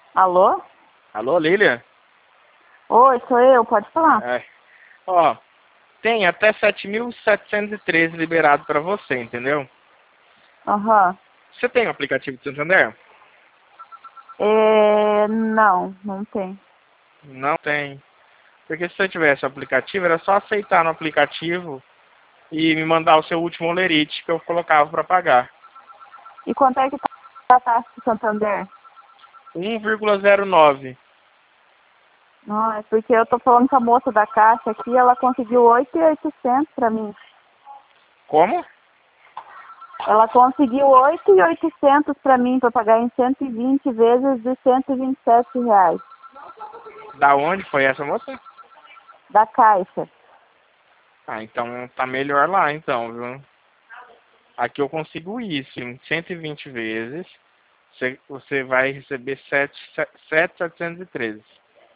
Alô? Alô, Lilian? Oi, sou eu, pode falar. É. Ó, tem até 7.713 liberado pra você, entendeu? Aham. Você tem o aplicativo de Santander? Não tem. Não tem. Porque se você tivesse o aplicativo, era só aceitar no aplicativo e me mandar o seu último olerite que eu colocava pra pagar. E quanto é que tá a taxa de Santander? 1,09. Não, é porque eu tô falando com a moça da caixa aqui, ela conseguiu 8.800 pra mim. Como? Ela conseguiu 8.800 pra mim, pra pagar em 120 vezes de R$ 127. Da onde foi essa moça? Da caixa. Ah, então tá melhor lá então, viu? Aqui eu consigo isso em 120 vezes. Você vai receber 7.713.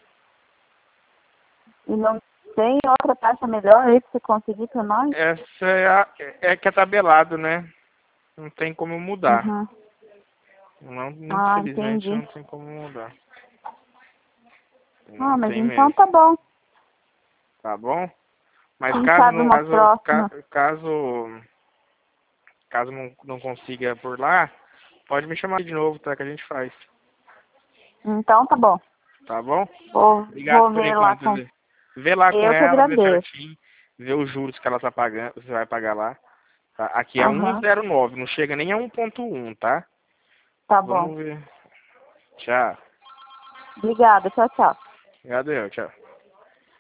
E não tem outra taxa melhor aí pra você conseguir pra nós? Essa é que é tabelado, né? Não tem como mudar. Uhum. Não, Ah, infelizmente entendi. não tem como mudar. Ah, Não mas tem então mesmo. tá bom. Tá bom? Mas Quem sabe uma próxima. caso não consiga por lá, pode me chamar de novo, tá? Que a gente faz. Então tá bom. Tá bom? Obrigado Vou por ver lá enquanto. com. Vê lá com Eu que ela, vê agradeço. certinho, vê os juros que ela tá pagando, você vai pagar lá. Tá? Aqui é Aham. 1,09, não chega nem a 1,1, tá? Tá bom. Vamos ver. Tchau. Obrigada. Tchau, tchau. Obrigado, tchau.